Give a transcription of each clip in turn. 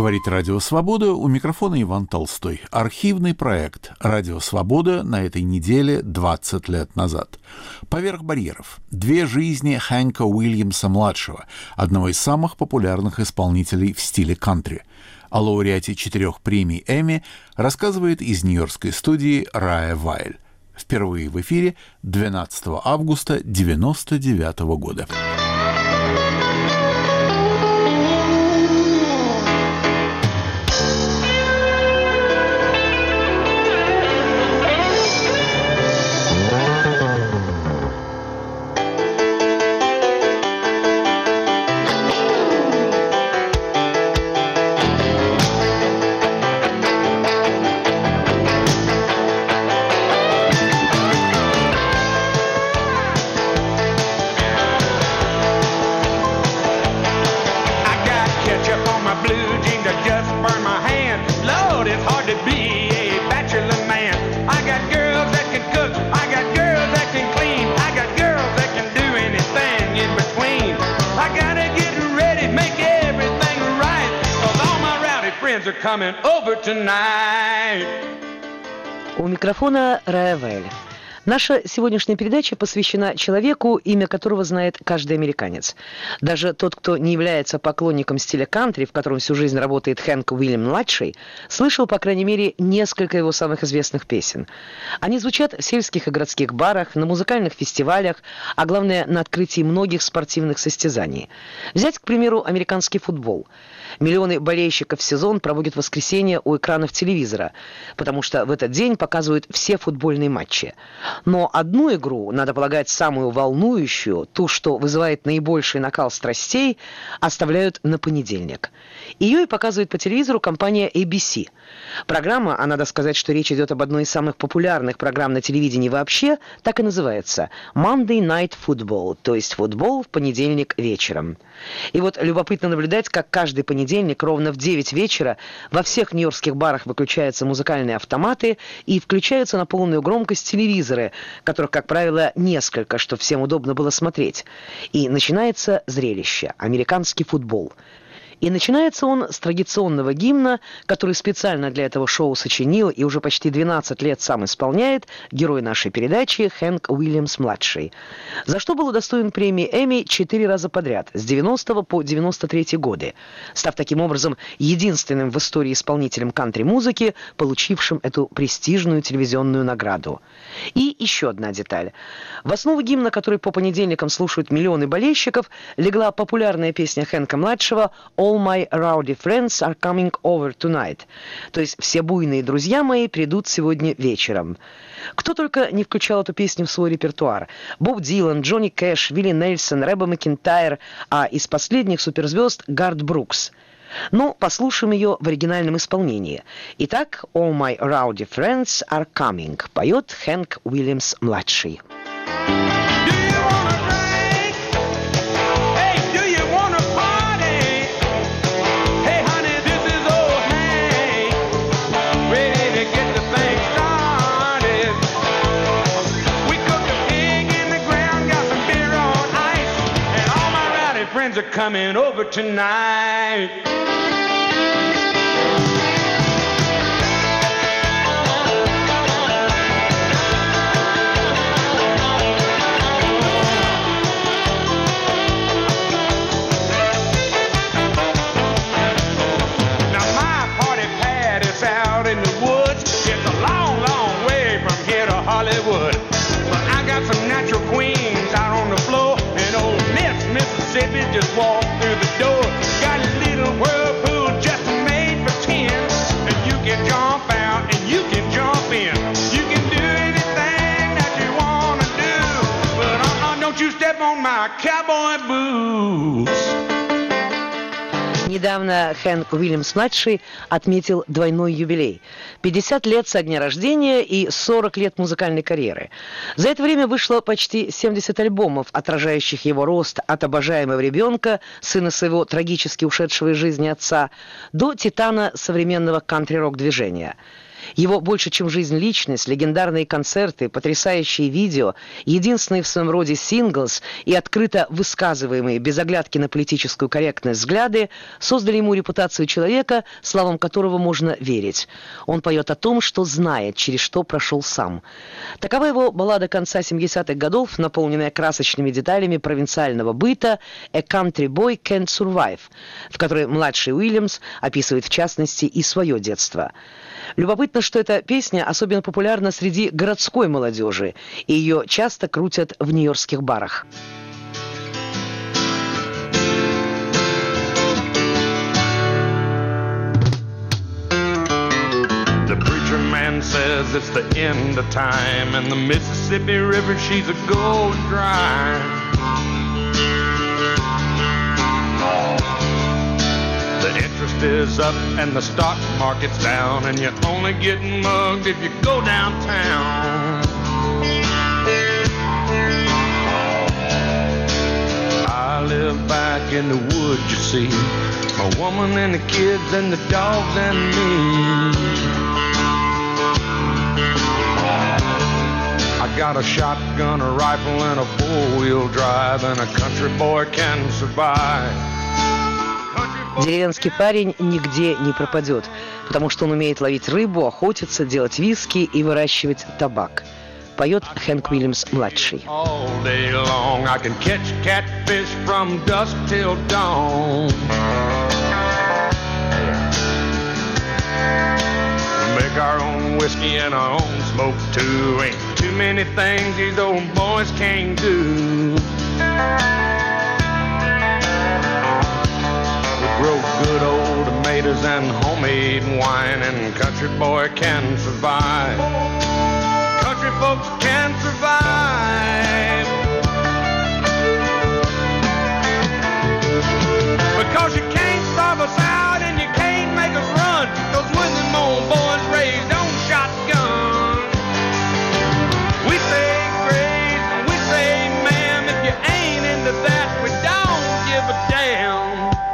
Говорит Радио Свобода, у микрофона Иван Толстой. Архивный проект «Радио Свобода» на этой неделе 20 лет назад. «Поверх барьеров. Две жизни Хэнка Уильямса-младшего», одного из самых популярных исполнителей в стиле кантри. О лауреате 4 премий Эмми рассказывает из нью-йоркской студии Рая Вайль. Впервые в эфире 12 августа 1999 года. У микрофона Рая Вайль. Наша сегодняшняя передача посвящена человеку, имя которого знает каждый американец. Даже тот, кто не является поклонником стиля кантри, в котором всю жизнь работает Хэнк Уильям-младший, слышал, по крайней мере, несколько его самых известных песен. Они звучат в сельских и городских барах, на музыкальных фестивалях, а главное, на открытии многих спортивных состязаний. Взять, к примеру, американский футбол. Миллионы болельщиков в сезон проводят в воскресенье у экранов телевизора, потому что в этот день показывают все футбольные матчи. Но одну игру, надо полагать, самую волнующую, ту, что вызывает наибольший накал страстей, оставляют на понедельник. Ее и показывает по телевизору компания ABC. Программа, а надо сказать, что речь идет об одной из самых популярных программ на телевидении вообще, так и называется Monday Night Football, то есть футбол в понедельник вечером. И вот любопытно наблюдать, как каждый понедельник ровно в 9 вечера во всех нью-йоркских барах выключаются музыкальные автоматы и включаются на полную громкость телевизоры, которых, как правило, несколько, чтобы всем удобно было смотреть. И начинается зрелище – американский футбол. И начинается он с традиционного гимна, который специально для этого шоу сочинил и уже почти 12 лет сам исполняет герой нашей передачи Хэнк Уильямс-младший, за что был удостоен премии Эмми 4 раза подряд, с 90 по 93 годы, став таким образом единственным в истории исполнителем кантри-музыки, получившим эту престижную телевизионную награду. И еще одна деталь. В основу гимна, который по понедельникам слушают миллионы болельщиков, легла популярная песня Хэнка-младшего «All my rowdy friends are coming over tonight», то есть «все буйные друзья мои придут сегодня вечером». Кто только не включал эту песню в свой репертуар. Боб Дилан, Джонни Кэш, Вилли Нельсон, Рэба Макентайр, а из последних суперзвезд Гарт Брукс. Но послушаем ее в оригинальном исполнении. Итак, «All my rowdy friends are coming» поет Хэнк Уильямс-младший. Are coming over tonight. Now my party pad is out in the woods. It's a long, long way from here to Hollywood. But I got some natural queens out on the floor, and old Mississippi just walked through the door. Got a little whirlpool just made for 10, and you can jump out and you can jump in. You can do anything that you wanna do, but don't you step on my cowboy boots. Недавно Хэнк Уильямс-младший отметил двойной юбилей. 50 лет со дня рождения и 40 лет музыкальной карьеры. За это время вышло почти 70 альбомов, отражающих его рост от обожаемого ребенка, сына своего трагически ушедшего из жизни отца, до титана современного кантри-рок-движения. Его больше, чем жизнь личность, легендарные концерты, потрясающие видео, единственный в своем роде синглс и открыто высказываемые без оглядки на политическую корректность взгляды создали ему репутацию человека, словам которого можно верить. Он поет о том, что знает, через что прошел сам. Такова его баллада конца 70-х годов, наполненная красочными деталями провинциального быта «A Country Boy Can't Survive», в которой младший Уильямс описывает в частности и свое детство. Любопытно, что эта песня особенно популярна среди городской молодежи, и ее часто крутят в нью-йоркских барах. The preacher man says it's the end of time, and the Mississippi River, she's a gold dry. The interest is up and the stock market's down, and you're only getting mugged if you go downtown. I live back in the woods, you see, my woman and the kids and the dogs and me. I got a shotgun, a rifle, and a four-wheel drive, and a country boy can survive. Деревенский парень нигде не пропадет, потому что он умеет ловить рыбу, охотиться, делать виски и выращивать табак. Поет Хэнк Уильямс-младший. Make our own whiskey and our own smoke too. Ain't too many things these old boys can't do. Grow good old tomatoes and homemade wine, and country boy can survive. Country folks can survive. Because you can't starve us out and you can't make us run, 'cause when them old boys raised on shotgun, we say grace and we say ma'am, if you ain't into that, we don't give a damn.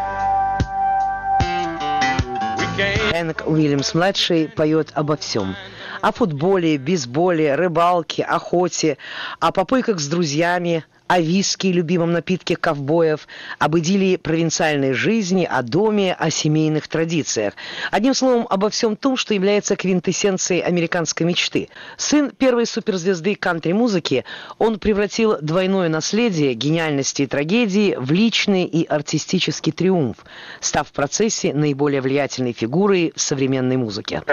Хэнк Уильямс-младший поет обо всем. О футболе, бейсболе, рыбалке, охоте, о попойках с друзьями, о виске, любимом напитке ковбоев, об идиллии провинциальной жизни, о доме, о семейных традициях. Одним словом, обо всем том, что является квинтэссенцией американской мечты. Сын первой суперзвезды кантри-музыки, он превратил двойное наследие гениальности и трагедии в личный и артистический триумф, став в процессе наиболее влиятельной фигурой в современной музыке.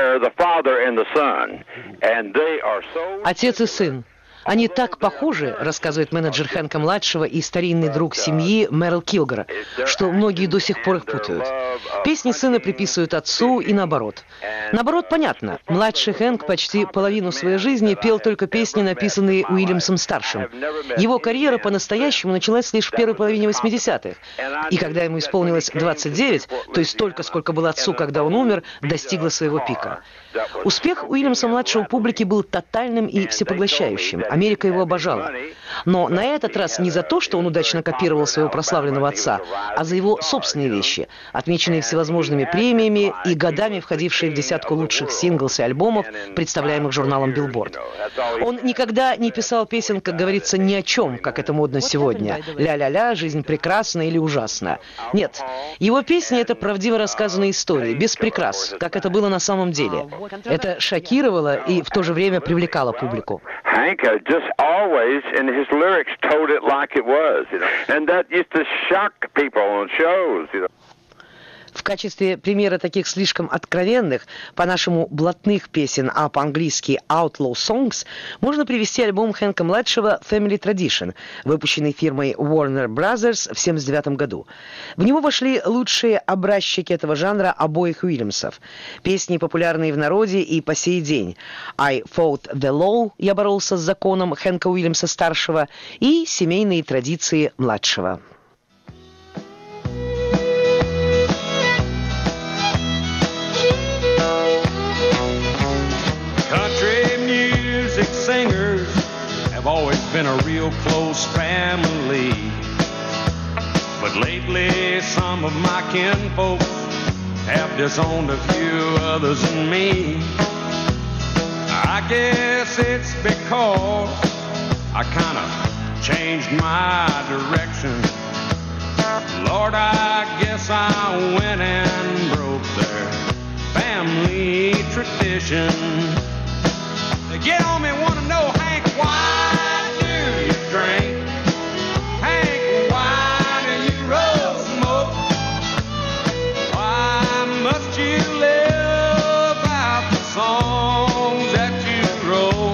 Отец и сын. Они так похожи, рассказывает менеджер Хэнка-младшего и старинный друг семьи Мерл Килгор, что многие до сих пор их путают. Песни сына приписывают отцу и наоборот. Наоборот, понятно. Младший Хэнк почти половину своей жизни пел только песни, написанные Уильямсом-старшим. Его карьера по-настоящему началась лишь в первой половине 80-х. И когда ему исполнилось 29, то есть столько, сколько было отцу, когда он умер, достигла своего пика. Успех Уильямса-младшего публики был тотальным и всепоглощающим. Америка его обожала. Но на этот раз не за то, что он удачно копировал своего прославленного отца, а за его собственные вещи, отмеченные всевозможными премиями и годами входившие в десятку лучших синглс и альбомов, представляемых журналом Billboard. Он никогда не писал песен, как говорится, ни о чем, как это модно сегодня. Ля-ля-ля, жизнь прекрасна или ужасна. Нет, его песни — это правдиво рассказанные истории, без прикрас, как это было на самом деле. Это шокировало и в то же время привлекало публику. Hank just always in his lyrics told it like it was, and that used to shock people on shows, В качестве примера таких слишком откровенных, по-нашему блатных песен, а по-английски Outlaw Songs, можно привести альбом Хэнка-младшего Family Tradition, выпущенный фирмой Warner Brothers в 1979 году. В него вошли лучшие образчики этого жанра обоих Уильямсов. Песни, популярные в народе и по сей день. I Fought the Law, я боролся с законом Хэнка Уильямса-старшего, и семейные традиции младшего. Singers have always been a real close family, but lately some of my kinfolks have disowned a few others and me. I guess it's because I kind of changed my direction. Lord, I guess I went and broke their family tradition. They get on me, want to know, Hank, why do you drink? Hank, why do you roll smoke? Why must you live out the songs that you wrote?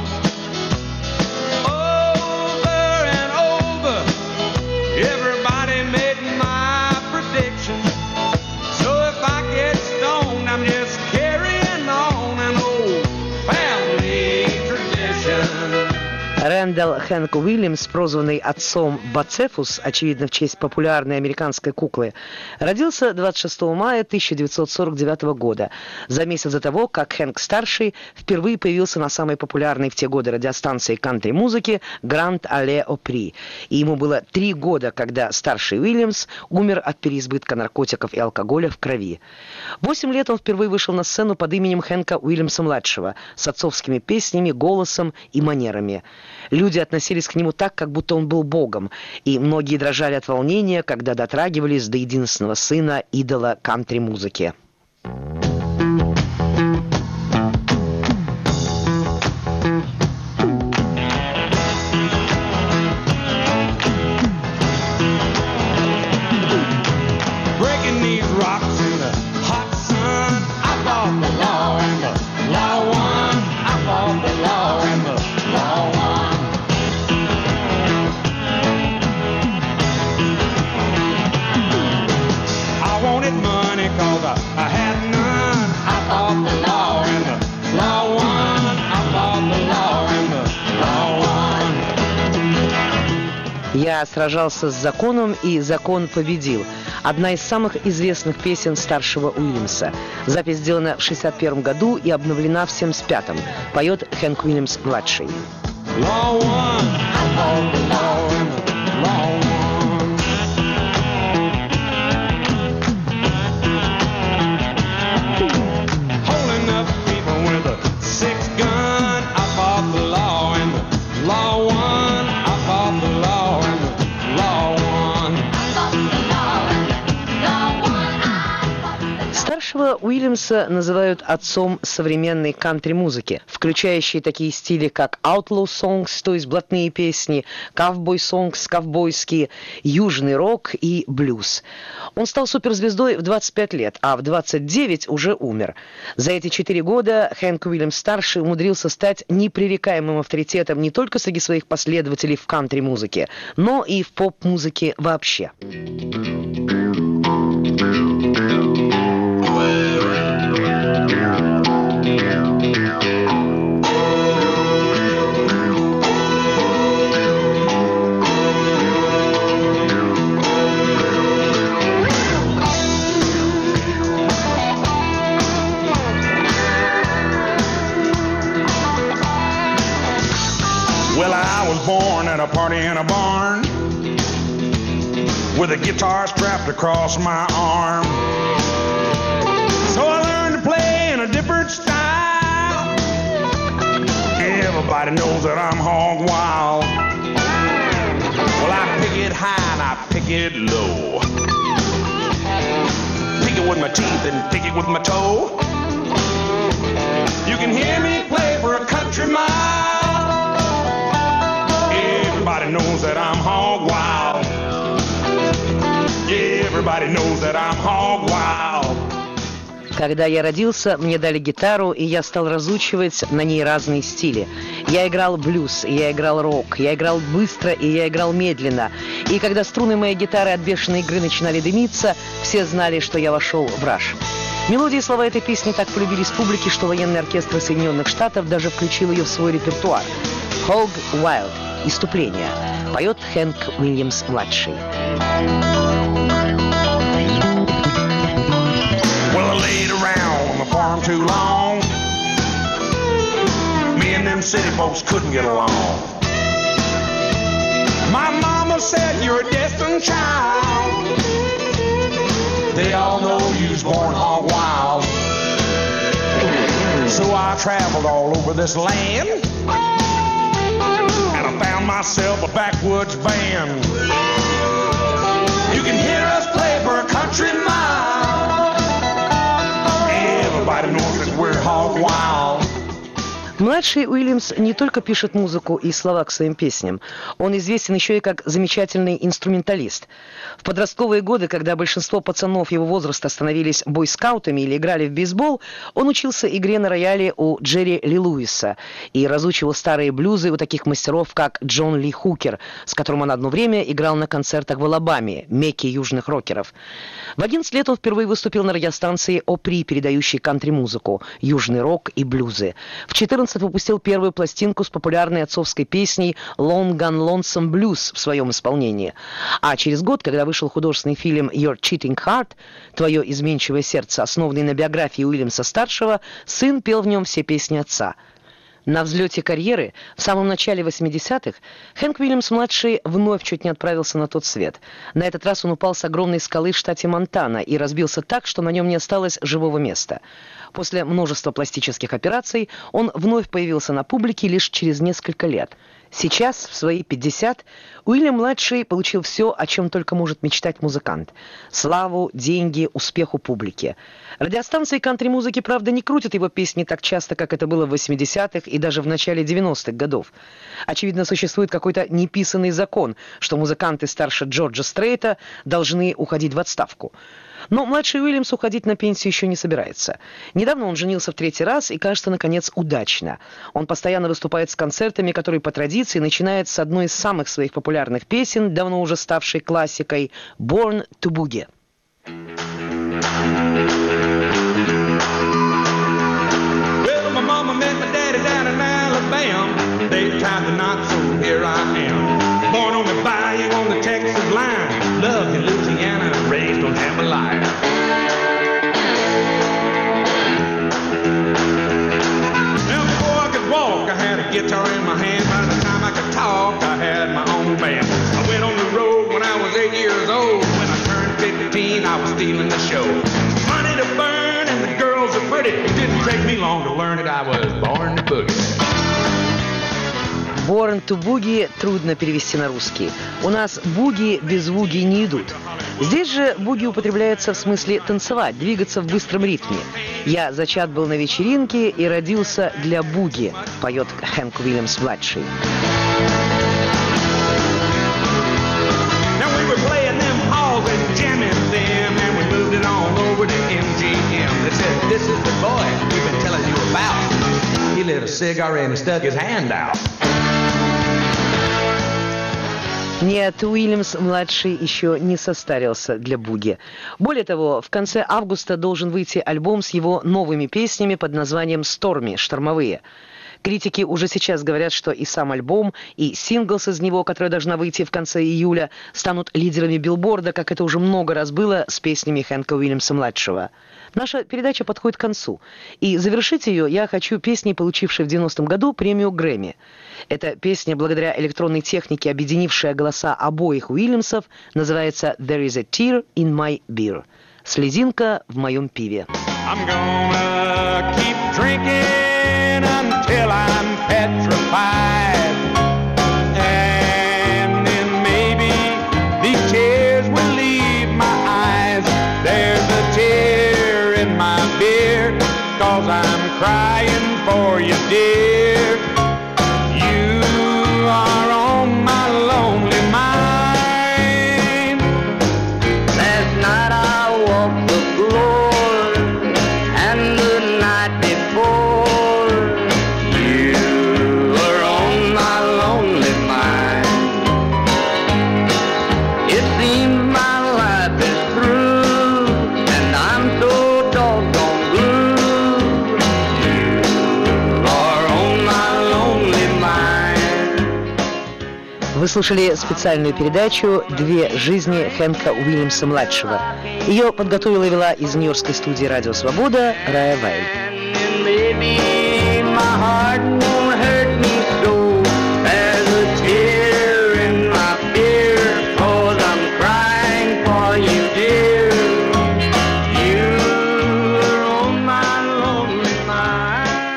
Over and over, everybody made my prediction. So if I get stoned, I'm just carrying on an old family tradition. Рэндалл Хэнк Уильямс, прозванный отцом Бацефус, очевидно в честь популярной американской куклы, родился 26 мая 1949 года, за месяц до того, как Хэнк-старший впервые появился на самой популярной в те годы радиостанции кантри-музыки Гранд Оле Опри. И ему было 3 года, когда старший Уильямс умер от переизбытка наркотиков и алкоголя в крови. 8 лет он впервые вышел на сцену под именем Хэнка Уильямса-младшего, с отцовскими песнями, голосом и манерами. Люди относились к нему так, как будто он был богом, и многие дрожали от волнения, когда дотрагивались до единственного сына идола кантри-музыки. «Я сражался с законом, и закон победил». Одна из самых известных песен старшего Уильямса. Запись сделана в 1961 году и обновлена в 1975. Поет Хэнк Уильямс-младший. Старшего Уильямса называют отцом современной кантри-музыки, включающей такие стили, как outlaw songs, то есть блатные песни, cowboy songs, ковбойские, южный рок и блюз. Он стал суперзвездой в 25 лет, а в 29 уже умер. За эти 4 года Хэнк Уильямс-старший умудрился стать непререкаемым авторитетом не только среди своих последователей в кантри-музыке, но и в поп-музыке вообще. Well, I was born at a party in a barn with a guitar strapped across my arm. So I learned to play in a different style. Everybody knows that I'm hog wild. Well, I pick it high and I pick it low. Pick it with my teeth and pick it with my toe. You can hear me play for a country mile. Everybody knows that I'm hog wild. Everybody knows that I'm hog wild. Когда я родился, мне дали гитару, и я стал разучивать на ней разные стили. Я играл блюз, я играл рок, я играл быстро, и я играл медленно. И когда струны моей гитары от бешеной игры начинали дымиться, все знали, что я вошел в раж. Мелодии и слова этой песни так полюбились публике, что военный оркестр Соединенных Штатов даже включил ее в свой репертуар. «Hog Wild» — «Иступление» поет Хэнк Уильямс-младший. Well, I laid around on the farm too long. Me and them city folks couldn't get along. My mama said you're a destined child. They all know you was born hog wild. So I traveled all over this land, and I found myself a backwoods band. You can hear us play for a country mile. Everybody knows that we're hog wild. Младший Уильямс не только пишет музыку и слова к своим песням, он известен еще и как замечательный инструменталист. В подростковые годы, когда большинство пацанов его возраста становились бойскаутами или играли в бейсбол, он учился игре на рояле у Джерри Ли Луиса и разучивал старые блюзы у таких мастеров, как Джон Ли Хукер, с которым он одно время играл на концертах в Алабаме, мекке южных рокеров. В 11 лет он впервые выступил на радиостанции Опри, передающей кантри-музыку, южный рок и блюзы. В 14 выпустил первую пластинку с популярной отцовской песней «Long Gone Lonesome Blues» в своем исполнении. А через год, когда вышел художественный фильм «Your Cheating Heart», «Твое изменчивое сердце», основанный на биографии Уильямса-старшего, сын пел в нем все песни отца. На взлете карьеры в самом начале 80-х Хэнк Уильямс-младший вновь чуть не отправился на тот свет. На этот раз он упал с огромной скалы в штате Монтана и разбился так, что на нем не осталось живого места. После множества пластических операций он вновь появился на публике лишь через несколько лет. Сейчас, в свои 50, Уильям-младший получил все, о чем только может мечтать музыкант. Славу, деньги, успех у публики. Радиостанции кантри-музыки, правда, не крутят его песни так часто, как это было в 80-х и даже в начале 90-х годов. Очевидно, существует какой-то неписанный закон, что музыканты старше Джорджа Стрейта должны уходить в отставку. Но младший Уильямс уходить на пенсию еще не собирается. Недавно он женился в 3-й раз и, кажется, наконец, удачно. Он постоянно выступает с концертами, которые по традиции начинает с одной из самых своих популярных песен, давно уже ставшей классикой «Born to Boogie». Well, my mama met my daddy down in Alabama. They tried to knock, so here I am. Born on the bayou on the Texas line. Loved in Louisiana, raised on jambalaya. Now before I could walk, I had a guitar in my hand. By the time I could talk, I had my own band. I went on the road when I was 8 years old. When I turned 15, I was stealing the show. Money to burn and the girls are pretty. It didn't take me long to learn it. I was born to boogie. «Born to Boogie» трудно перевести на русский. У нас буги без вуги не идут. Здесь же буги употребляется в смысле танцевать, двигаться в быстром ритме. «Я зачат был на вечеринке и родился для буги», поет Хэнк Уильямс-младший. Нет, Уильямс-младший еще не состарился для буги. Более того, в конце августа должен выйти альбом с его новыми песнями под названием «Сторми» — «Штормовые». Критики уже сейчас говорят, что и сам альбом, и синглс из него, которая должна выйти в конце июля, станут лидерами билборда, как это уже много раз было с песнями Хэнка Уильямса-младшего. Наша передача подходит к концу, и завершить ее я хочу песней, получившей в 90-м году премию Грэмми. Эта песня, благодаря электронной технике, объединившая голоса обоих Уильямсов, называется «There is a tear in my beer» — «Слезинка в моем пиве». I'm gonna keep drinking until I'm petrified, and then maybe these tears will leave my eyes. There's a tear in my beer, 'cause I'm crying for you, dear. You are on my lonely mind. Last night I walked the floor, and the night before, you were on my lonely mind. It seems my life is through, and I'm so doggone blue. You are on my lonely mind. Вы слушали специальную передачу «Две жизни» Хэнка Уильямса-младшего. Ее подготовила и вела из нью-йоркской студии «Радио Свобода» Рая Вайль. And maybe my heart won't hurt me so. There's a tear in my beer, 'cause I'm crying for you, dear. You are on my lonely mind.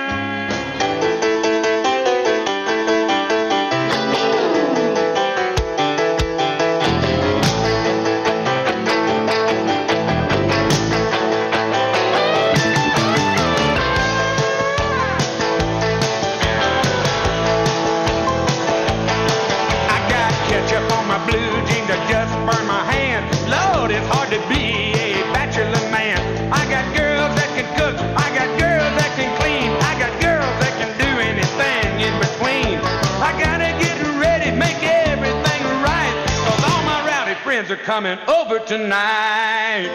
coming over tonight.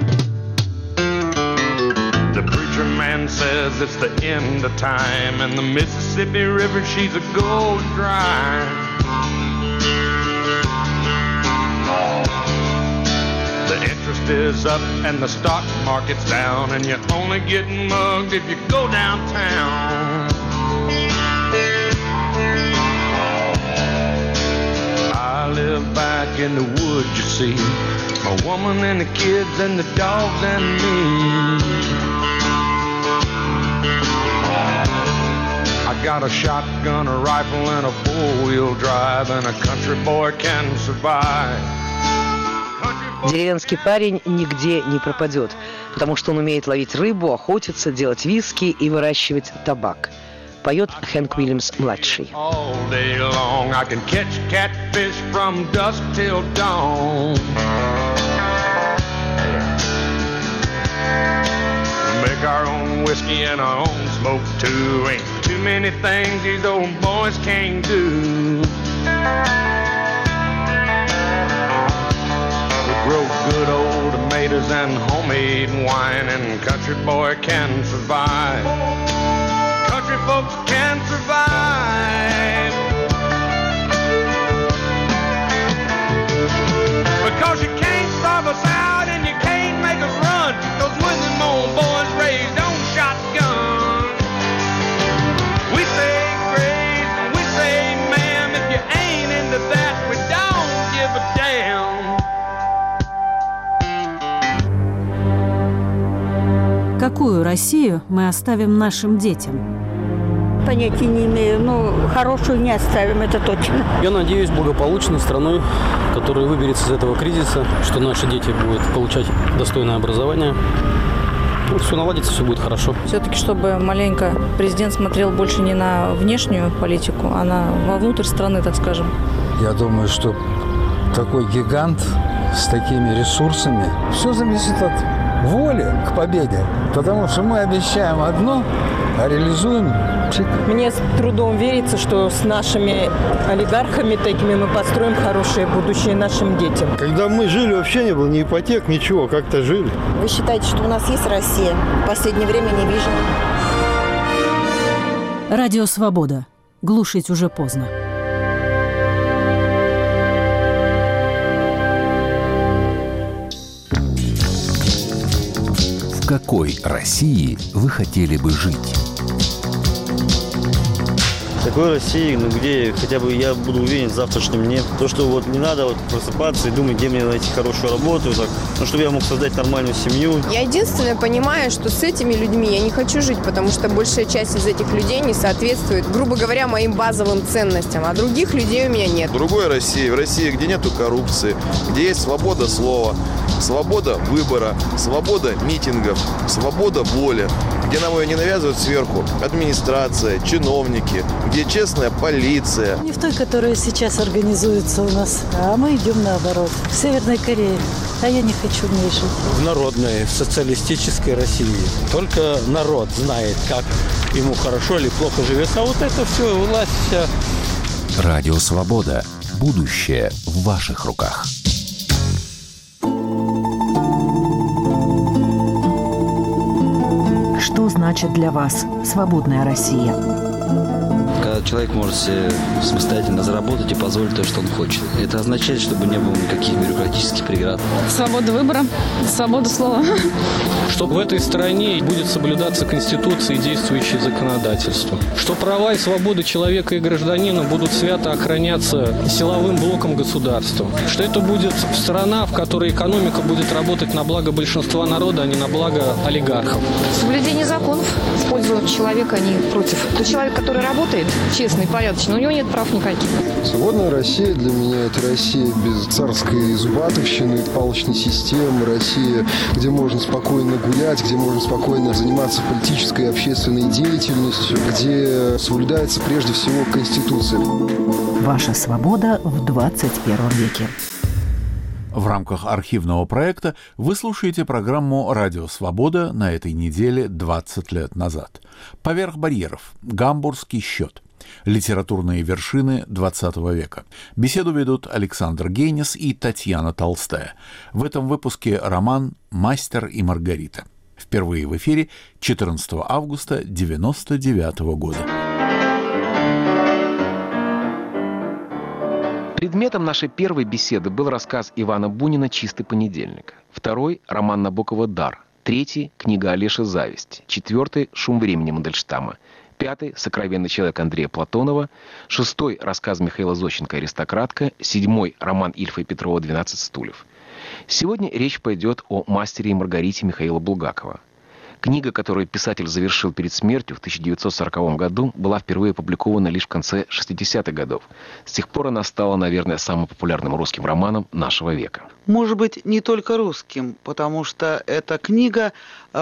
The preacher man says it's the end of time, and the Mississippi River, she's a gold dry. The interest is up and the stock market's down, and you're only getting mugged if you go downtown. I live back in the woods, you see, my woman and the kids and the dogs and me. I got a shotgun, a rifle, and a four-wheel drive, and a country boy can survive. Деревенский парень нигде не пропадет, потому что он умеет ловить рыбу, охотиться, делать виски и выращивать табак. Поет Хэнк Уильямс-младший. Make our own whiskey and our own smoke too. Ain't too many things these old boys can't do. We grow good old tomatoes and homemade wine, and country boy can survive. Country folks can survive. Because you can't starve us out and you can't make us run. Those when them old boys raised on shotgun. We say grace and we say ma'am. If you ain't into that, we don't give a damn. Какую Россию мы оставим нашим детям? Понятия не имею, но хорошую не оставим, это точно. Я надеюсь благополучной страной, которая выберется из этого кризиса, что наши дети будут получать достойное образование. Все наладится, все будет хорошо. Все-таки, чтобы маленько президент смотрел больше не на внешнюю политику, а вовнутрь страны, так скажем. Я думаю, что такой гигант с такими ресурсами, все зависит от воли к победе. Потому что мы обещаем одно, а реализуем пшик. Мне с трудом верится, что с нашими олигархами такими мы построим хорошее будущее нашим детям. Когда мы жили, вообще не было ни ипотек, ничего, как-то жили. Вы считаете, что у нас есть Россия? В последнее время не вижу. Радио «Свобода». Глушить уже поздно. В какой России вы хотели бы жить? В такой России, где хотя бы я буду уверен в завтрашнем дне. То, что вот не надо просыпаться и думать, где мне найти хорошую работу, чтобы я мог создать нормальную семью. Я единственное понимаю, что с этими людьми я не хочу жить, потому что большая часть из этих людей не соответствует, грубо говоря, моим базовым ценностям, а других людей у меня нет. В другой России, в России, где нету коррупции, где есть свобода слова, свобода выбора, свобода митингов, свобода воли, где нам ее не навязывают сверху администрация, чиновники, где честная полиция. Не в той, которая сейчас организуется у нас, а мы идем наоборот. В Северной Корее. А я не хочу в ней жить. В народной, социалистической России. Только народ знает, как ему хорошо или плохо живется. А вот это все, власть вся. Радио «Свобода». Будущее в ваших руках. Что значит для вас свободная Россия? Когда человек может себе самостоятельно заработать и позволить то, что он хочет. Это означает, чтобы не было никаких бюрократических преград. Свобода выбора, свобода слова. Что в этой стране будет соблюдаться Конституция и действующее законодательство. Что права и свободы человека и гражданина будут свято охраняться силовым блоком государства. Что это будет страна, в которой экономика будет работать на благо большинства народа, а не на благо олигархов. Соблюдение законов в пользу человека, а не против. Тот человек, который работает, честный, порядочный, у него нет прав никаких. Свободная Россия для меня – это Россия без царской зубатовщины, палочной системы, Россия, где можно спокойно гулять, где можно спокойно заниматься политической и общественной деятельностью, где соблюдается прежде всего Конституция. Ваша свобода в 21 веке. В рамках архивного проекта вы слушаете программу «Радио Свобода» на этой неделе 20 лет назад. «Поверх барьеров. Гамбургский счет». Литературные вершины XX века. Беседу ведут Александр Гейнес и Татьяна Толстая. В этом выпуске роман «Мастер и Маргарита». Впервые в эфире 14 августа 1999 года. Предметом нашей первой беседы был рассказ Ивана Бунина «Чистый понедельник». Второй – роман Набокова «Дар». Третий – книга Олеши «Зависть». Четвертый – «Шум времени» Мандельштама. Пятый – «Сокровенный человек» Андрея Платонова. Шестой – рассказ Михаила Зощенко «Аристократка». Седьмой – роман Ильфа и Петрова «12 стульев». Сегодня речь пойдет о «Мастере и Маргарите» Михаила Булгакова. Книга, которую писатель завершил перед смертью в 1940 году, была впервые опубликована лишь в конце 60-х годов. С тех пор она стала, наверное, самым популярным русским романом нашего века. Может быть, не только русским, потому что эта книга,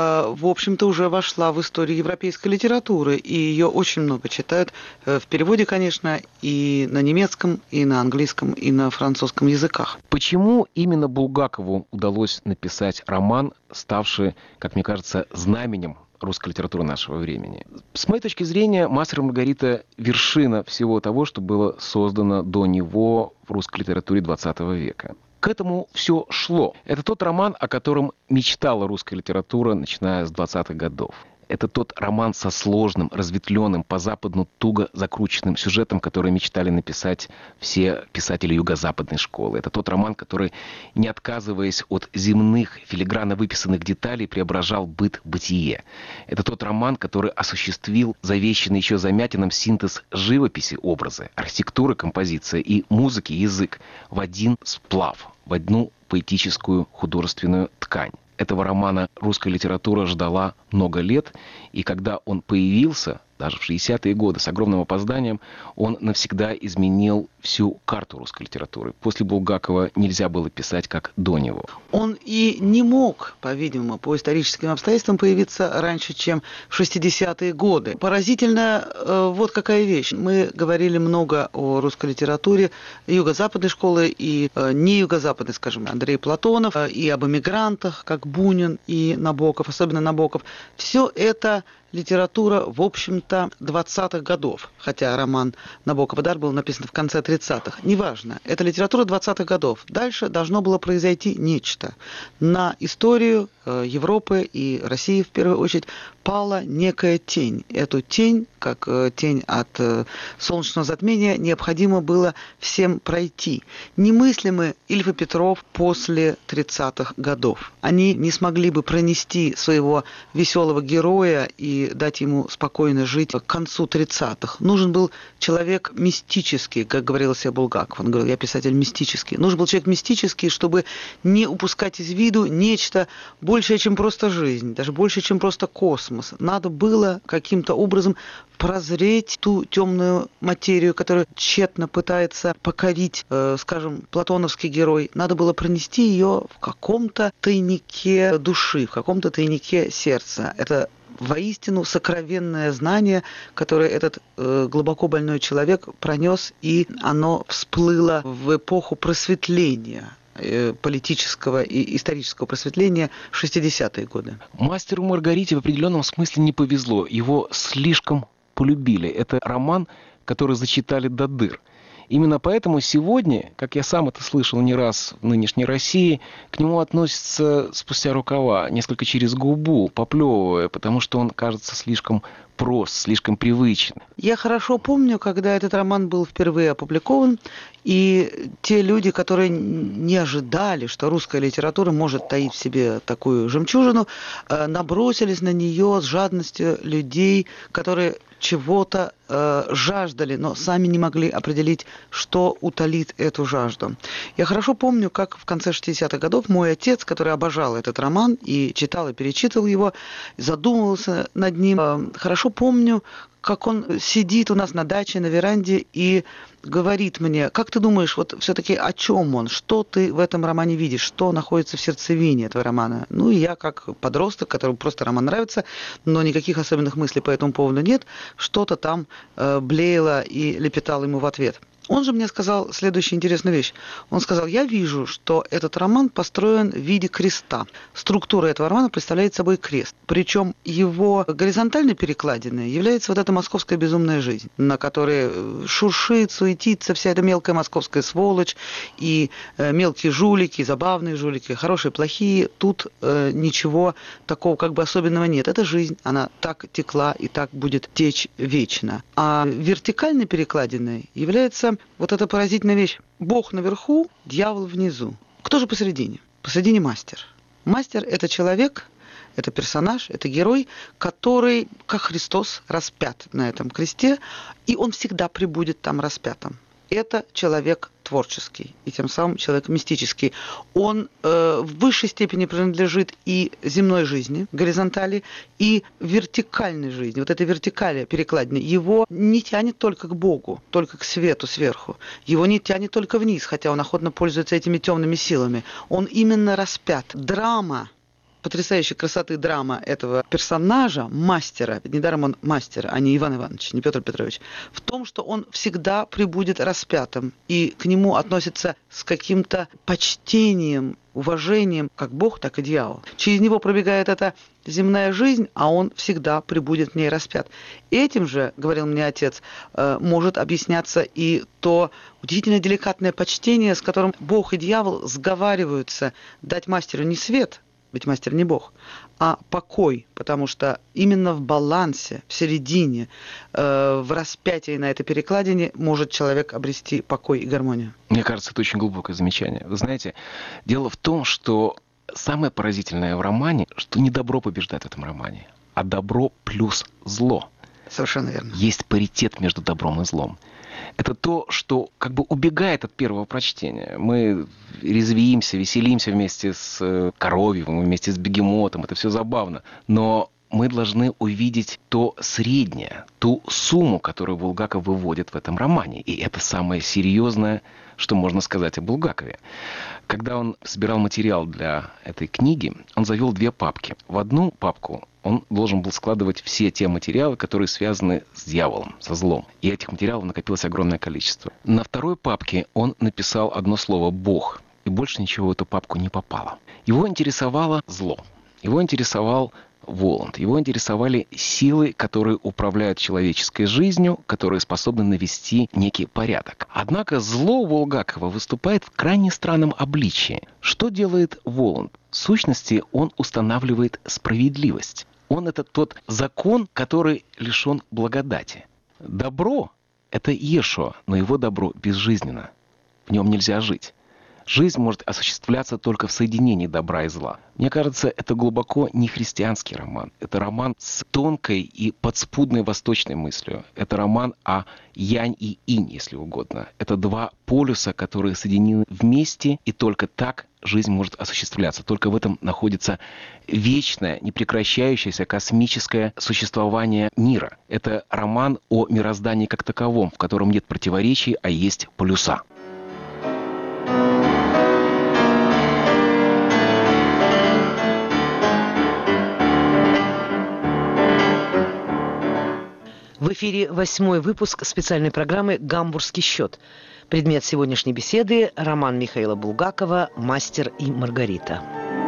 в общем-то, уже вошла в историю европейской литературы, и ее очень много читают в переводе, конечно, и на немецком, и на английском, и на французском языках. Почему именно Булгакову удалось написать роман, ставший, как мне кажется, знаменем русской литературы нашего времени? С моей точки зрения, «Мастер и Маргарита» — вершина всего того, что было создано до него в русской литературе XX века. К этому все шло. Это тот роман, о котором мечтала русская литература, начиная с 20-х годов. Это тот роман со сложным, разветвленным, по-западну туго закрученным сюжетом, который мечтали написать все писатели юго-западной школы. Это тот роман, который, не отказываясь от земных, филигранно выписанных деталей, преображал быт в бытие. Это тот роман, который осуществил завещанный еще Замятиным синтез живописи, образы, архитектуры, композиции и музыки, язык в один сплав, в одну поэтическую художественную ткань. Этого романа русская литература ждала много лет, и когда он появился, даже в 60-е годы, с огромным опозданием, он навсегда изменил всю карту русской литературы. После Булгакова нельзя было писать, как до него. Он и не мог, по-видимому, по историческим обстоятельствам появиться раньше, чем в 60-е годы. Поразительно вот какая вещь. Мы говорили много о русской литературе юго-западной школы и не юго-западной, скажем, Андрей Платонов, и об эмигрантах, как Бунин и Набоков, особенно Набоков. Все это литература, в общем-то, 20-х годов. Хотя роман Набокова «Дар» был написан в конце 30-х. Неважно. Это литература 20-х годов. Дальше должно было произойти нечто. На историю Европы и России, в первую очередь, пала некая тень. Эту тень, как тень от солнечного затмения, необходимо было всем пройти. Немыслимы Ильф и Петров после 30-х годов. Они не смогли бы пронести своего веселого героя и дать ему спокойно жить к концу 30-х. Нужен был человек мистический, как говорил себе Булгаков. Он говорил, я писатель мистический. Нужен был человек мистический, чтобы не упускать из виду нечто большее, чем просто жизнь, даже больше, чем просто космос. Надо было каким-то образом прозреть ту темную материю, которую тщетно пытается покорить, скажем, платоновский герой. Надо было пронести ее в каком-то тайнике души, в каком-то тайнике сердца. Это воистину сокровенное знание, которое этот глубоко больной человек пронес, и оно всплыло в эпоху просветления, политического и исторического просветления в 60-е годы. «Мастеру Маргарите» в определенном смысле не повезло. Его слишком полюбили. Это роман, который зачитали до дыр. Именно поэтому сегодня, как я сам это слышал не раз в нынешней России, к нему относятся спустя рукава, несколько через губу, поплевывая, потому что он кажется слишком прост, слишком привычен. Я хорошо помню, когда этот роман был впервые опубликован, и те люди, которые не ожидали, что русская литература может таить в себе такую жемчужину, набросились на нее с жадностью людей, которые чего-то жаждали, но сами не могли определить, что утолит эту жажду. Я хорошо помню, как в конце 60-х годов мой отец, который обожал этот роман и читал и перечитывал его, задумывался над ним. Хорошо помню, как он сидит у нас на даче, на веранде и говорит мне, как ты думаешь, вот все-таки о чем он, что ты в этом романе видишь, что находится в сердцевине этого романа? Ну, и я, как подросток, которому просто роман нравится, но никаких особенных мыслей по этому поводу нет, что-то там блеяло и лепетало ему в ответ. Он же мне сказал следующую интересную вещь. Он сказал, я вижу, что этот роман построен в виде креста. Структура этого романа представляет собой крест. Причем его горизонтальной перекладиной является вот эта московская безумная жизнь, на которой шуршит, суетится вся эта мелкая московская сволочь, и мелкие жулики, забавные жулики, хорошие, плохие. Тут ничего такого как бы особенного нет. Это жизнь, она так текла и так будет течь вечно. А вертикальной перекладиной является вот эта поразительная вещь. Бог наверху, дьявол внизу. Кто же посередине? Посередине мастер. Мастер – это человек, это персонаж, это герой, который, как Христос, распят на этом кресте, и он всегда пребудет там распятым. Это человек творческий и тем самым человек мистический. Он в высшей степени принадлежит и земной жизни, горизонтали, и вертикальной жизни. Вот эта вертикаль перекладина, его не тянет только к Богу, только к свету сверху. Его не тянет только вниз, хотя он охотно пользуется этими темными силами. Он именно распят. Драма, потрясающей красоты драма этого персонажа, мастера, недаром он мастер, а не Иван Иванович, не Петр Петрович, в том, что он всегда пребудет распятым, и к нему относится с каким-то почтением, уважением, как Бог, так и дьявол. Через него пробегает эта земная жизнь, а он всегда пребудет в ней распят. Этим же, говорил мне отец, может объясняться и то удивительно деликатное почтение, с которым Бог и дьявол сговариваются дать мастеру не свет, ведь мастер не Бог, а покой, потому что именно в балансе, в середине, в распятии на этой перекладине может человек обрести покой и гармонию. Мне кажется, это очень глубокое замечание. Вы знаете, дело в том, что самое поразительное в романе, что не добро побеждает в этом романе, а добро плюс зло. Совершенно верно. Есть паритет между добром и злом. Это то, что как бы убегает от первого прочтения. Мы резвимся, веселимся вместе с Коровьевым, вместе с Бегемотом. Это все забавно. Но мы должны увидеть то среднее, ту сумму, которую Булгаков выводит в этом романе. И это самое серьезное, что можно сказать о Булгакове. Когда он собирал материал для этой книги, он завел 2 папки. В одну папку он должен был складывать все те материалы, которые связаны с дьяволом, со злом. И этих материалов накопилось огромное количество. На второй папке он написал одно слово «Бог». И больше ничего в эту папку не попало. Его интересовало зло. Его интересовал Воланд. Его интересовали силы, которые управляют человеческой жизнью, которые способны навести некий порядок. Однако зло Булгакова выступает в крайне странном обличии. Что делает Воланд? В сущности, он устанавливает справедливость. Он — это тот закон, который лишен благодати. Добро — это Иешуа, но его добро безжизненно. В нем нельзя жить. Жизнь может осуществляться только в соединении добра и зла. Мне кажется, это глубоко не христианский роман. Это роман с тонкой и подспудной восточной мыслью. Это роман о янь и инь, если угодно. Это 2 полюса, которые соединены вместе, и только так жизнь может осуществляться. Только в этом находится вечное, непрекращающееся космическое существование мира. Это роман о мироздании как таковом, в котором нет противоречий, а есть полюса. В эфире 8-й выпуск специальной программы «Гамбургский счет». Предмет сегодняшней беседы – роман Михаила Булгакова «Мастер и Маргарита».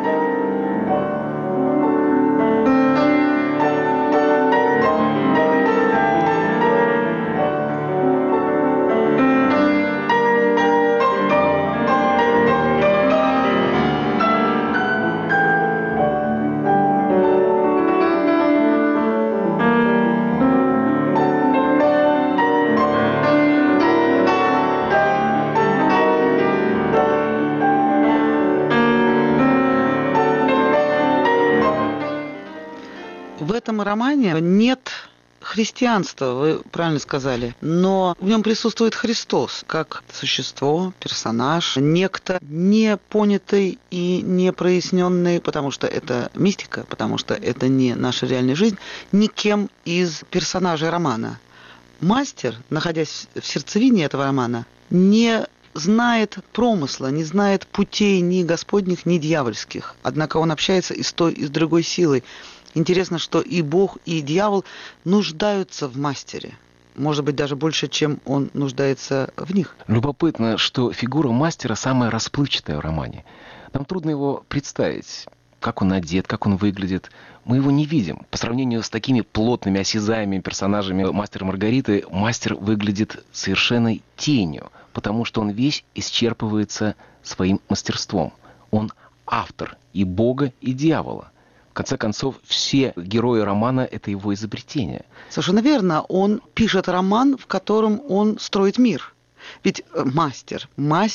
В этом романе нет христианства, вы правильно сказали, но в нем присутствует Христос как существо, персонаж, некто не понятый и не проясненный, потому что это мистика, потому что это не наша реальная жизнь, никем из персонажей романа. Мастер, находясь в сердцевине этого романа, не знает промысла, не знает путей ни господних, ни дьявольских. Однако он общается и с той, и с другой силой. Интересно, что и Бог, и дьявол нуждаются в мастере. может быть, даже больше, чем он нуждается в них. Любопытно, что фигура мастера самая расплывчатая в романе. Нам трудно его представить. Как он одет, как он выглядит. Мы его не видим. По сравнению с такими плотными, осязаемыми персонажами «Мастера и Маргариты», мастер выглядит совершенной тенью, потому что он весь исчерпывается своим мастерством. Он автор и Бога, и дьявола. В конце концов, все герои романа – это его изобретение. Совершенно верно. Он пишет роман, в котором он строит мир. Ведь мастер,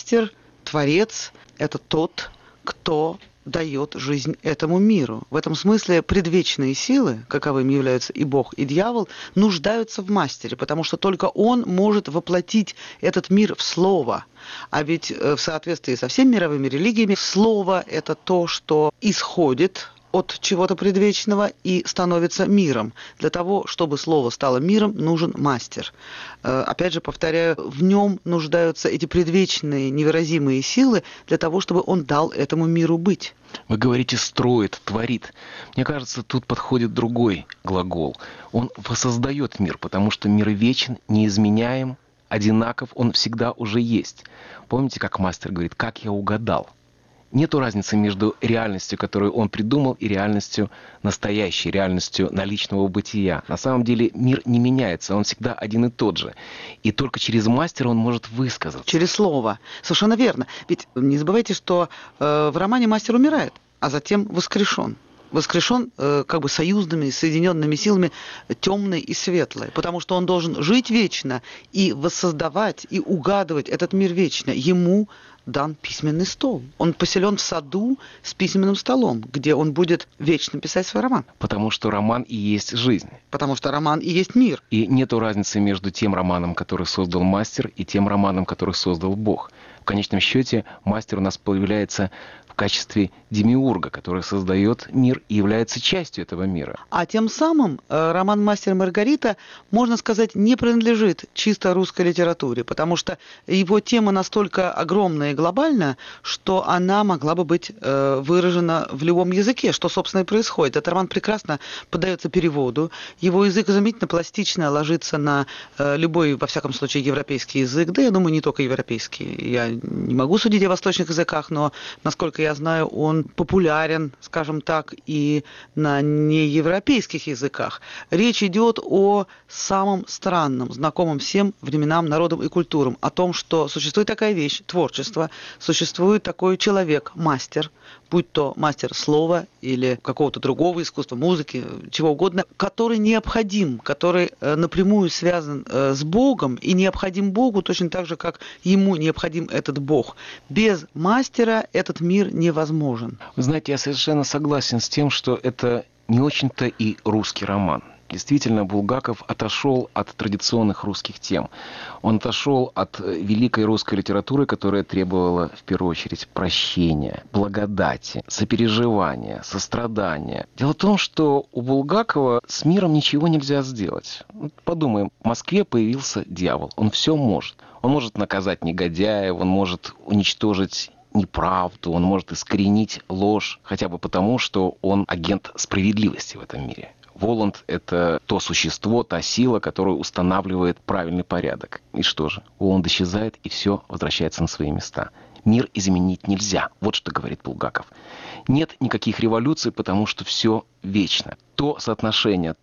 творец – это тот, кто дает жизнь этому миру. В этом смысле предвечные силы, каковыми являются и Бог, и дьявол, нуждаются в мастере, потому что только он может воплотить этот мир в слово. А ведь в соответствии со всеми мировыми религиями, слово – это то, что исходит от чего-то предвечного и становится миром. Для того, чтобы слово стало миром, нужен мастер. Опять же, повторяю, в нем нуждаются эти предвечные невыразимые силы для того, чтобы он дал этому миру быть. Вы говорите «строит», «творит». Мне кажется, тут подходит другой глагол. Он воссоздает мир, потому что мир вечен, неизменяем, одинаков, он всегда уже есть. Помните, как мастер говорит «как я угадал»? Нету разницы между реальностью, которую он придумал, и реальностью настоящей, реальностью наличного бытия. На самом деле мир не меняется, он всегда один и тот же. И только через мастера он может высказаться. Через слово. Совершенно верно. Ведь не забывайте, что в романе мастер умирает, а затем воскрешен. Воскрешен как бы союзными, соединенными силами темной и светлой. Потому что он должен жить вечно и воссоздавать, и угадывать этот мир вечно. Ему дан письменный стол. Он поселен в саду с письменным столом, где он будет вечно писать свой роман. Потому что роман и есть жизнь. Потому что роман и есть мир. И нету разницы между тем романом, который создал мастер, и тем романом, который создал Бог. В конечном счете мастер у нас появляется в качестве демиурга, который создает мир и является частью этого мира. А тем самым роман «Мастер и Маргарита», можно сказать, не принадлежит чисто русской литературе, потому что его тема настолько огромная и глобальна, что она могла бы быть выражена в любом языке, что, собственно, и происходит. Этот роман прекрасно поддается переводу, его язык изумительно пластично ложится на любой, во всяком случае, европейский язык, да, я думаю, не только европейский. Я не могу судить о восточных языках, но, насколько я знаю, он популярен, скажем так, и на неевропейских языках. Речь идет о самом странном, знакомом всем временам, народам и культурам, о том, что существует такая вещь, творчество, существует такой человек, мастер, будь то мастер слова или какого-то другого искусства, музыки, чего угодно, который необходим, который напрямую связан с Богом и необходим Богу точно так же, как ему необходим этот Бог. Без мастера этот мир невозможен. Вы знаете, я совершенно согласен с тем, что это не очень-то и русский роман. Действительно, Булгаков отошел от традиционных русских тем. Он отошел от великой русской литературы, которая требовала, в первую очередь, прощения, благодати, сопереживания, сострадания. Дело в том, что у Булгакова с миром ничего нельзя сделать. Подумаем, в Москве появился дьявол. Он все может. Он может наказать негодяев, он может уничтожить неправду, он может искоренить ложь, хотя бы потому, что он агент справедливости в этом мире. Воланд – это то существо, та сила, которая устанавливает правильный порядок. И что же? Воланд исчезает, и все возвращается на свои места. Мир изменить нельзя. Вот что говорит Булгаков. Нет никаких революций, потому что все вечно. То соотношение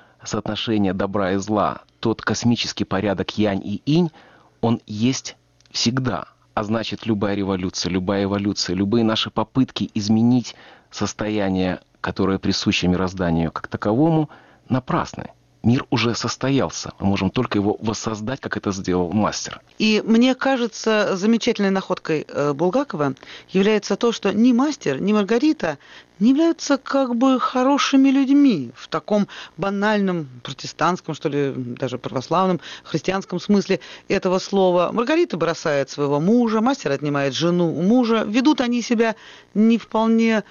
добра и зла, тот космический порядок янь и инь, он есть всегда. А значит, любая революция, любая эволюция, любые наши попытки изменить состояние, которое присуще мирозданию как таковому, напрасны. Мир уже состоялся. Мы можем только его воссоздать, как это сделал мастер. И мне кажется, замечательной находкой Булгакова является то, что ни мастер, ни Маргарита не являются как бы хорошими людьми в таком банальном протестантском, что ли, даже православном, христианском смысле этого слова. Маргарита бросает своего мужа, мастер отнимает жену у мужа. Ведут они себя не вполне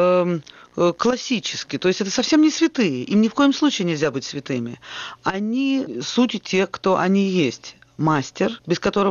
классически, то есть это совсем не святые, им ни в коем случае нельзя быть святыми. Они суть те, кто они есть. Мастер, без которого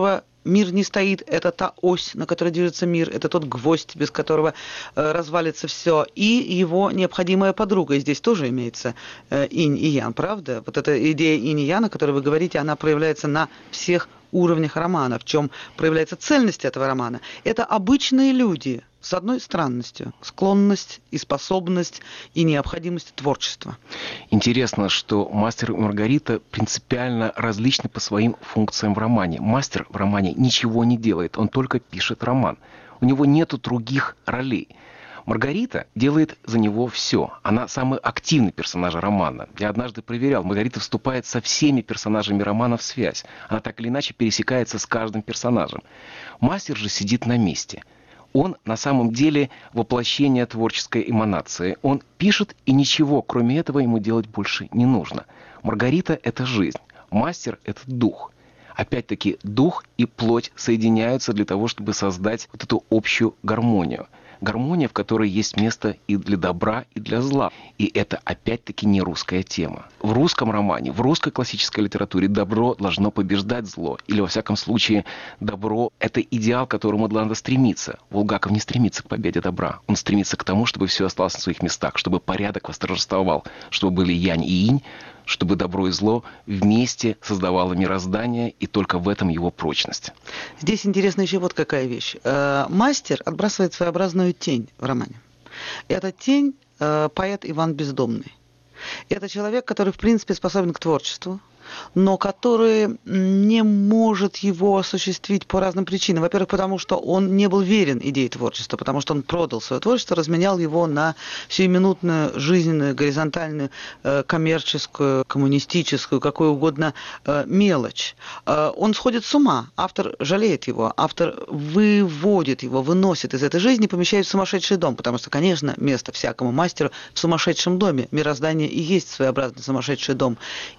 мир не стоит, это та ось, на которой движется мир, это тот гвоздь, без которого развалится все, и его необходимая подруга. И здесь тоже имеется инь и ян, правда? Вот эта идея инь и ян, о которой вы говорите, она проявляется на всех уровнях романа. В чем проявляется цельность этого романа? Это обычные люди с одной странностью – склонность и способность и необходимость творчества. Интересно, что «Мастер и Маргарита» принципиально различны по своим функциям в романе. Мастер в романе ничего не делает, он только пишет роман. У него нету других ролей. Маргарита делает за него все. Она самый активный персонаж романа. Я однажды проверял, Маргарита вступает со всеми персонажами романа в связь. Она так или иначе пересекается с каждым персонажем. Мастер же сидит на месте. Он на самом деле воплощение творческой эманации. Он пишет, и ничего, кроме этого, ему делать больше не нужно. Маргарита – это жизнь. Мастер – это дух. Опять-таки, дух и плоть соединяются для того, чтобы создать вот эту общую гармонию. Гармония, в которой есть место и для добра, и для зла. И это, опять-таки, не русская тема. В русском романе, в русской классической литературе добро должно побеждать зло. Или, во всяком случае, добро – это идеал, к которому надо стремиться. Булгаков не стремится к победе добра. Он стремится к тому, чтобы все осталось на своих местах, чтобы порядок восторжествовал, чтобы были янь и инь, чтобы добро и зло вместе создавало мироздание, и только в этом его прочность. Здесь интересна еще вот какая вещь. Мастер отбрасывает своеобразную тень в романе. Эта тень поэт Иван Бездомный. Это человек, который, в принципе, способен к творчеству, но который не может его осуществить по разным причинам. Во-первых, потому что он не был верен идее творчества, потому что он продал свое творчество, разменял его на сиюминутную, жизненную, горизонтальную, коммерческую, коммунистическую, какую угодно мелочь. Он сходит с ума, автор жалеет его, автор выводит его, выносит из этой жизни, помещает в сумасшедший дом, потому что, конечно, место всякому мастеру в сумасшедшем доме. Мироздание и есть своеобразный сумасшедший дом.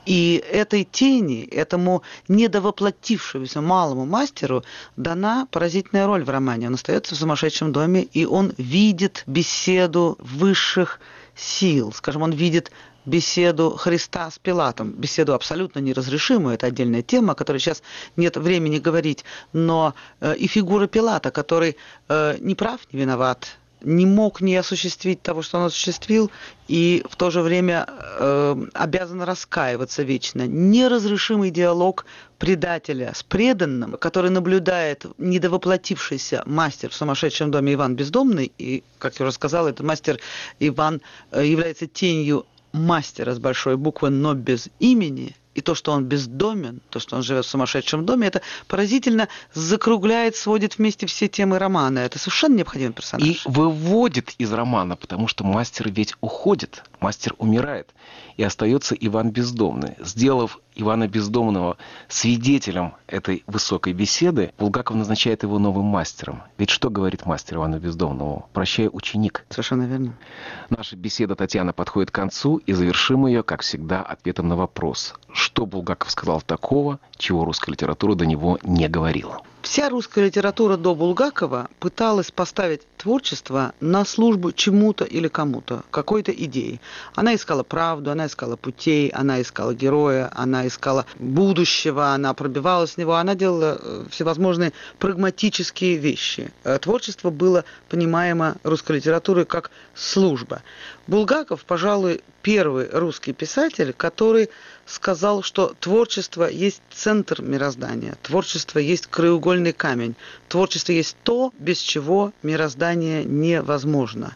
И этой тени, этому недовоплотившемуся малому мастеру дана поразительная роль в романе. Он остается в сумасшедшем доме, и он видит беседу высших сил. Скажем, он видит беседу Христа с Пилатом, беседу абсолютно неразрешимую, это отдельная тема, о которой сейчас нет времени говорить, но и фигура Пилата, который не прав, не виноват, не мог не осуществить того, что он осуществил, и в то же время обязан раскаиваться вечно. Неразрешимый диалог предателя с преданным, который наблюдает недовоплотившийся мастер в сумасшедшем доме Иван Бездомный, и, как я уже сказала, этот мастер Иван является тенью мастера с большой буквы, но без имени. И то, что он бездомен, то, что он живет в сумасшедшем доме, это поразительно закругляет, сводит вместе все темы романа. Это совершенно необходимый персонаж. И выводит из романа, потому что мастер ведь уходит, мастер умирает. И остается Иван Бездомный. Сделав Ивана Бездомного свидетелем этой высокой беседы, Булгаков назначает его новым мастером. Ведь что говорит мастер Ивану Бездомному? «Прощай, ученик». Совершенно верно. Наша беседа, Татьяна, подходит к концу, и завершим ее, как всегда, ответом на вопрос. Что Булгаков сказал такого, чего русская литература до него не говорила? Вся русская литература до Булгакова пыталась поставить творчество на службу чему-то или кому-то, какой-то идее. Она искала правду, она искала путей, она искала героя, она искала будущего, она пробивалась в него, она делала всевозможные прагматические вещи. Творчество было понимаемо русской литературой как служба. Булгаков, пожалуй, первый русский писатель, который сказал, что творчество есть центр мироздания, творчество есть краеугольный камень, творчество есть то, без чего мироздание невозможно.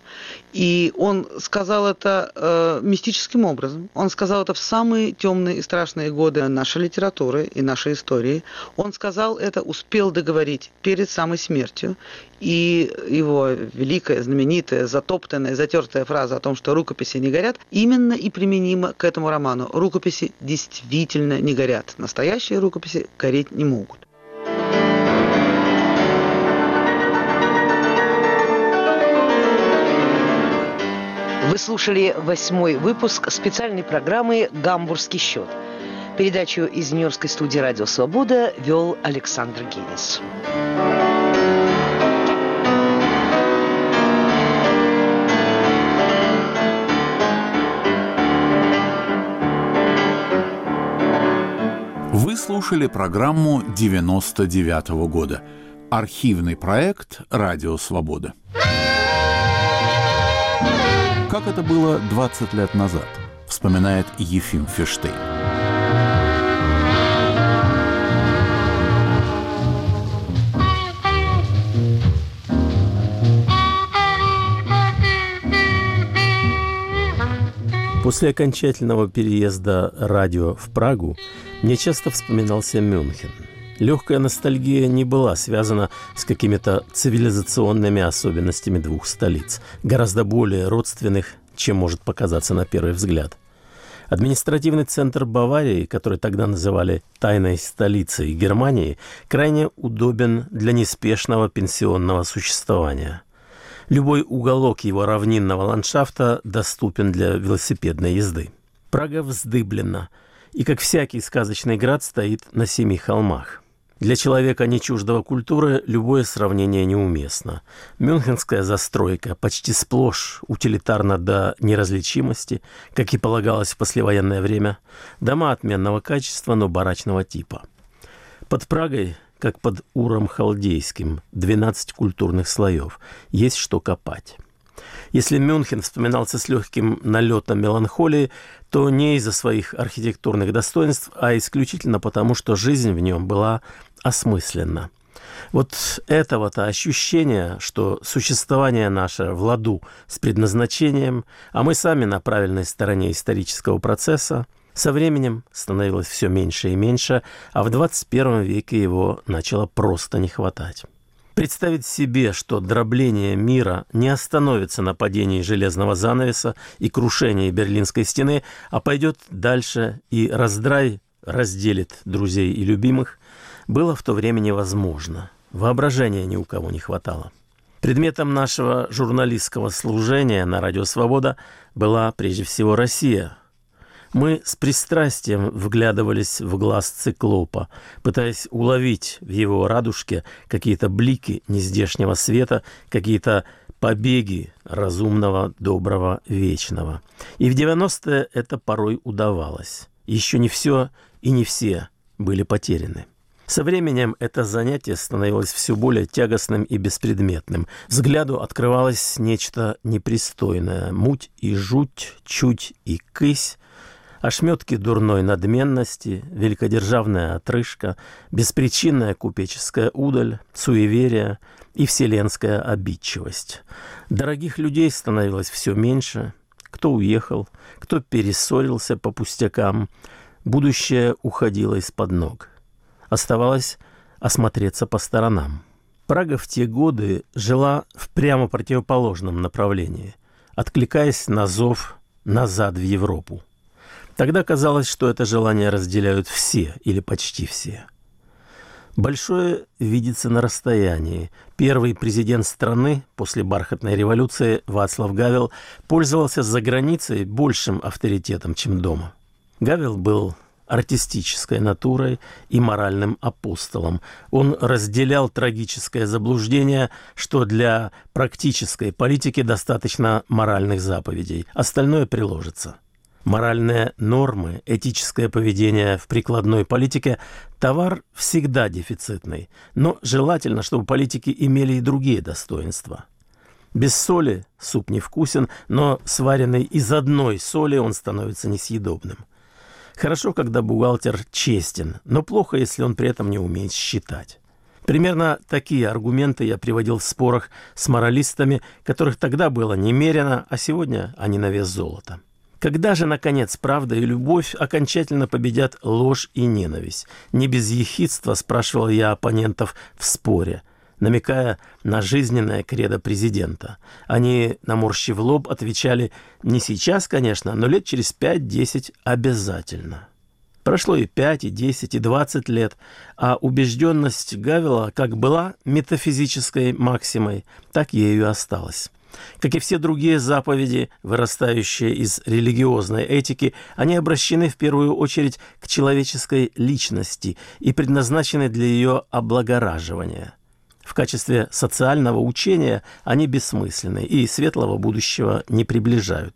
И он сказал это мистическим образом. Он сказал это в самые темные и страшные годы нашей литературы и нашей истории. Он сказал это, успел договорить перед самой смертью. И его великая, знаменитая, затоптанная, затертая фраза о том, что рукописи не горят, именно и применима к этому роману. Рукописи действительно не горят. Настоящие рукописи гореть не могут. Вы слушали 8-й выпуск специальной программы «Гамбургский счет». Передачу из Нью-Йоркской студии «Радио Свобода» вел Александр Генис. Вы слушали программу 99-го года. Архивный проект «Радио Свобода». Как это было 20 лет назад, вспоминает Ефим Ферштейн. После окончательного переезда радио в Прагу мне часто вспоминался Мюнхен. Легкая ностальгия не была связана с какими-то цивилизационными особенностями двух столиц, гораздо более родственных, чем может показаться на первый взгляд. Административный центр Баварии, который тогда называли «тайной столицей Германии», крайне удобен для неспешного пенсионного существования. Любой уголок его равнинного ландшафта доступен для велосипедной езды. Прага вздыблена, и, как всякий сказочный град, стоит на 7 холмах. Для человека, не чуждого культуры, любое сравнение неуместно. Мюнхенская застройка почти сплошь утилитарна до неразличимости, как и полагалось в послевоенное время. Дома отменного качества, но барачного типа. Под Прагой, как под Уром Халдейским, 12 культурных слоев. Есть что копать. Если Мюнхен вспоминался с легким налетом меланхолии, то не из-за своих архитектурных достоинств, а исключительно потому, что жизнь в нем была осмысленна. Вот этого-то ощущения, что существование наше в ладу с предназначением, а мы сами на правильной стороне исторического процесса, со временем становилось все меньше и меньше, а в 21 веке его начало просто не хватать. Представить себе, что дробление мира не остановится на падении железного занавеса и крушении Берлинской стены, а пойдет дальше и раздрай разделит друзей и любимых, было в то время невозможно. Воображения ни у кого не хватало. Предметом нашего журналистского служения на «Радио Свобода» была прежде всего Россия. Мы с пристрастием вглядывались в глаз циклопа, пытаясь уловить в его радужке какие-то блики нездешнего света, какие-то побеги разумного, доброго, вечного. И в 90-е это порой удавалось. Еще не все и не все были потеряны. Со временем это занятие становилось все более тягостным и беспредметным. Взгляду открывалось нечто непристойное. Муть и жуть, чуть и кысь, ошметки дурной надменности, великодержавная отрыжка, беспричинная купеческая удаль, суеверие и вселенская обидчивость. Дорогих людей становилось все меньше. Кто уехал, кто перессорился по пустякам. Будущее уходило из-под ног. Оставалось осмотреться по сторонам. Прага в те годы жила в прямо противоположном направлении, откликаясь на зов назад в Европу. Тогда казалось, что это желание разделяют все или почти все. Большое видится на расстоянии. Первый президент страны после бархатной революции Václav Гавел пользовался за границей большим авторитетом, чем дома. Гавел был артистической натурой и моральным апостолом. Он разделял трагическое заблуждение, что для практической политики достаточно моральных заповедей, остальное приложится. Моральные нормы, этическое поведение в прикладной политике – товар всегда дефицитный, но желательно, чтобы политики имели и другие достоинства. Без соли суп невкусен, но сваренный из одной соли он становится несъедобным. Хорошо, когда бухгалтер честен, но плохо, если он при этом не умеет считать. Примерно такие аргументы я приводил в спорах с моралистами, которых тогда было немерено, а сегодня они на вес золота. Когда же, наконец, правда и любовь окончательно победят ложь и ненависть? Не без ехидства спрашивал я оппонентов в споре, намекая на жизненное кредо президента. Они, наморщив лоб, отвечали: не сейчас, конечно, но лет через 5-10 обязательно. Прошло и 5, и 10, и 20 лет, а убежденность Гавела как была метафизической максимой, так ею и осталась. Как и все другие заповеди, вырастающие из религиозной этики, они обращены в первую очередь к человеческой личности и предназначены для ее облагораживания. В качестве социального учения они бессмысленны и светлого будущего не приближают.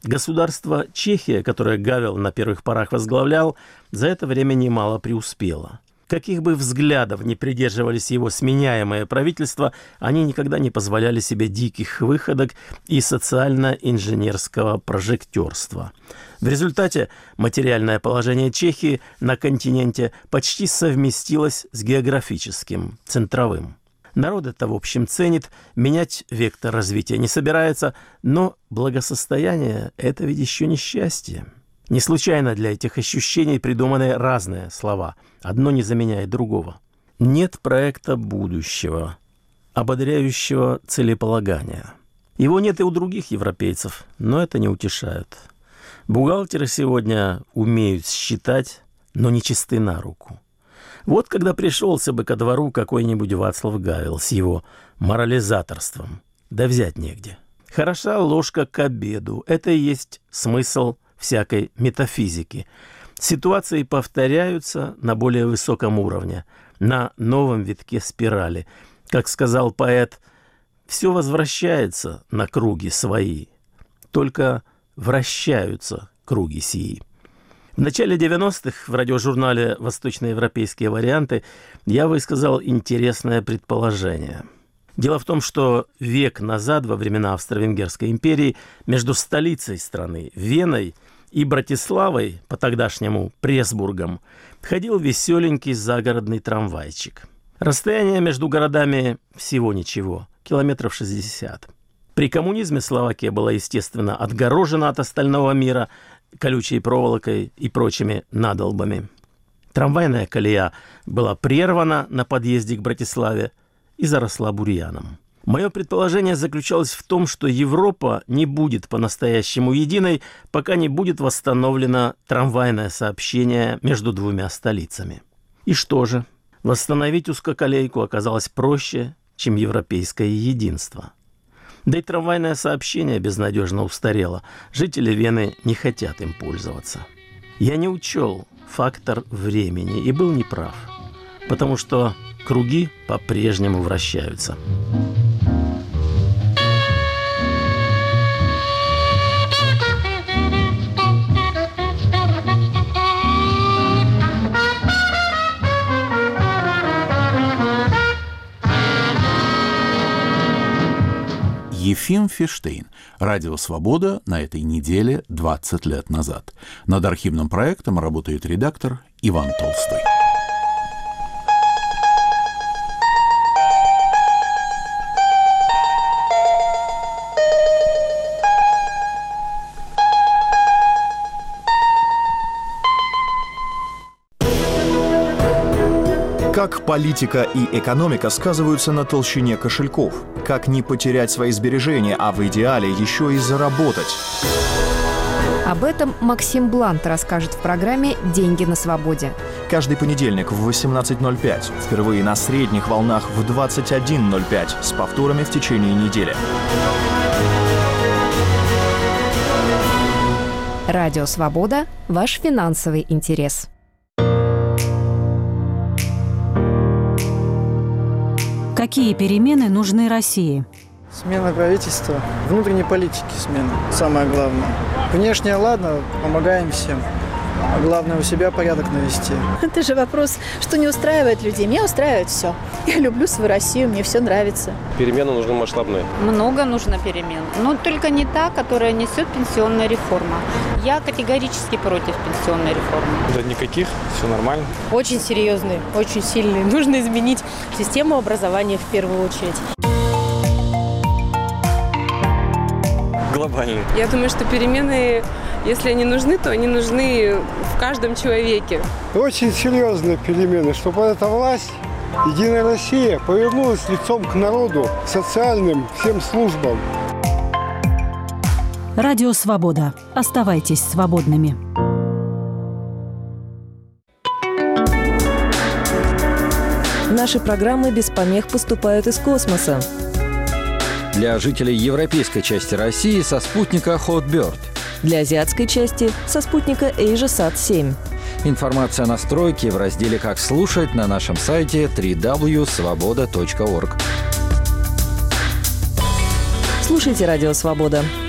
Государство Чехия, которое Гавел на первых порах возглавлял, за это время немало преуспело. Каких бы взглядов ни придерживались его сменяемые правительства, они никогда не позволяли себе диких выходок и социально-инженерского прожектерства. В результате материальное положение Чехии на континенте почти совместилось с географическим, центровым. Народ это, в общем, ценит, менять вектор развития не собирается, но благосостояние – это ведь еще не счастье. Не случайно для этих ощущений придуманы разные слова. Одно не заменяет другого. Нет проекта будущего, ободряющего целеполагания. Его нет и у других европейцев, но это не утешает. Бухгалтеры сегодня умеют считать, но не чисты на руку. Вот когда пришелся бы ко двору какой-нибудь Вацлав Гавел с его морализаторством, да взять негде. Хороша ложка к обеду. Это и есть смысл всякой метафизики. Ситуации повторяются на более высоком уровне, на новом витке спирали. Как сказал поэт, все возвращается на круги свои, только вращаются круги сии. В начале 90-х в радиожурнале «Восточноевропейские варианты» я высказал интересное предположение. Дело в том, что век назад, во времена Австро-Венгерской империи, между столицей страны, Веной, и Братиславой, по-тогдашнему Пресбургом, ходил веселенький загородный трамвайчик. Расстояние между городами всего ничего, километров 60. При коммунизме Словакия была, естественно, отгорожена от остального мира колючей проволокой и прочими надолбами. Трамвайная колея была прервана на подъезде к Братиславе и заросла бурьяном. Мое предположение заключалось в том, что Европа не будет по-настоящему единой, пока не будет восстановлено трамвайное сообщение между двумя столицами. И что же? Восстановить узкоколейку оказалось проще, чем европейское единство. Да и трамвайное сообщение безнадежно устарело. Жители Вены не хотят им пользоваться. Я не учел фактор времени и был неправ, потому что круги по-прежнему вращаются. Ефим Фиштейн. Радио «Свобода» на этой неделе 20 лет назад. Над архивным проектом работает редактор Иван Толстой. Как политика и экономика сказываются на толщине кошельков? Как не потерять свои сбережения, а в идеале еще и заработать? Об этом Максим Блант расскажет в программе «Деньги на свободе». Каждый понедельник в 18:05. Впервые на средних волнах в 21:05. С повторами в течение недели. Радио «Свобода» – ваш финансовый интерес. Какие перемены нужны России? Смена правительства, внутренней политики смена, самое главное. Внешне, ладно, помогаем всем. А главное, у себя порядок навести. Это же вопрос, что не устраивает людей. Меня устраивает все. Я люблю свою Россию, мне все нравится. Перемены нужны масштабные. Много нужно перемен. Но только не та, которая несет пенсионная реформа. Я категорически против пенсионной реформы. Да никаких, все нормально. Очень серьезные, очень сильные. Нужно изменить систему образования в первую очередь. Глобальные. Я думаю, что перемены, если они нужны, то они нужны в каждом человеке. Очень серьезные перемены, чтобы эта власть, Единая Россия, повернулась лицом к народу, к социальным всем службам. Радио «Свобода». Оставайтесь свободными. Наши программы без помех поступают из космоса. Для жителей европейской части России со спутника Hotbird. Для азиатской части со спутника AsiaSat-7. Информация о настройке в разделе «Как слушать» на нашем сайте www.svoboda.org. Слушайте «Радио Свобода».